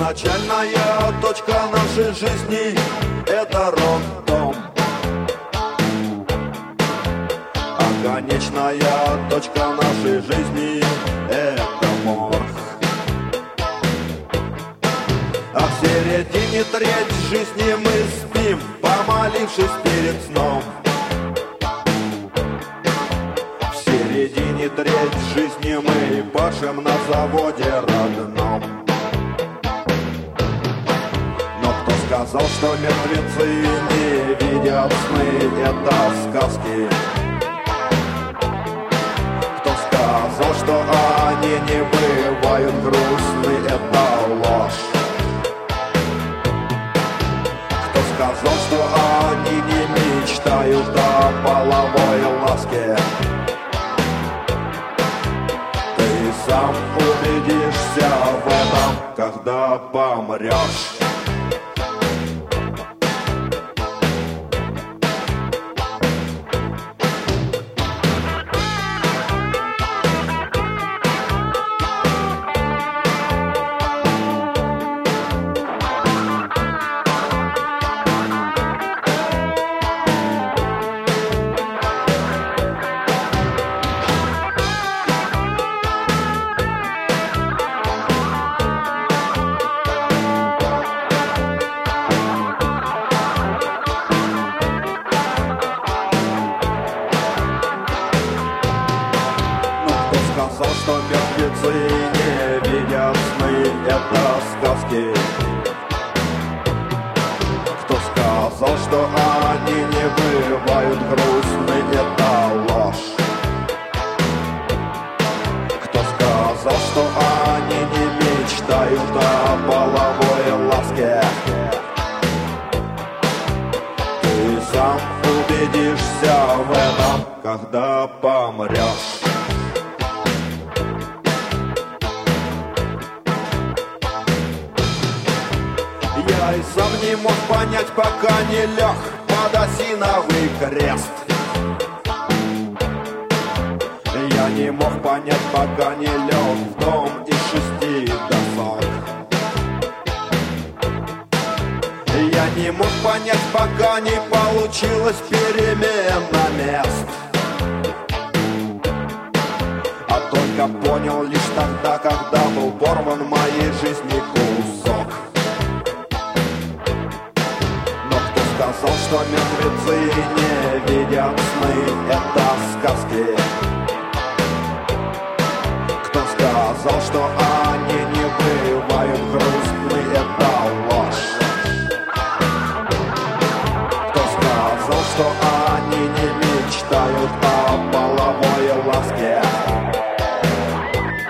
Начальная точка нашей жизни — это роддом, а конечная точка нашей жизни — это морг. А в середине треть жизни мы спим, помолившись перед сном. В середине треть жизни мы пашем на заводе родном. Но кто сказал, что мертвецы не видят сны, это сказки? Кто сказал, что они не бывают грустны, это ложь? Кто сказал, что они не мечтают о половой ласке? Ты сам убедишься в этом, когда помрешь. Сказал, что мертвецы не видят сны, это сказки. Кто сказал, что они не бывают грустны, это ложь. Кто сказал, что они не мечтают о половой ласке? Ты сам убедишься в этом, когда помрешь. Я и сам не мог понять, пока не лег под осиновый крест. Я не мог понять, пока не лег в дом из 6 досок. Я не мог понять, пока не получилась перемена мест. А только понял лишь тогда, когда был порван в моей жизни кусок. Сказал, что мертвецы не видят сны, это сказки. Кто сказал, что они не бывают грустны, это ложь. Кто сказал, что они не мечтают о половой ласке?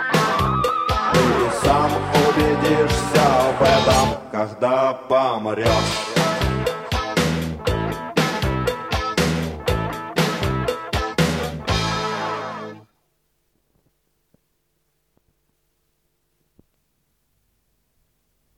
Ты сам убедишься в этом, когда помрешь.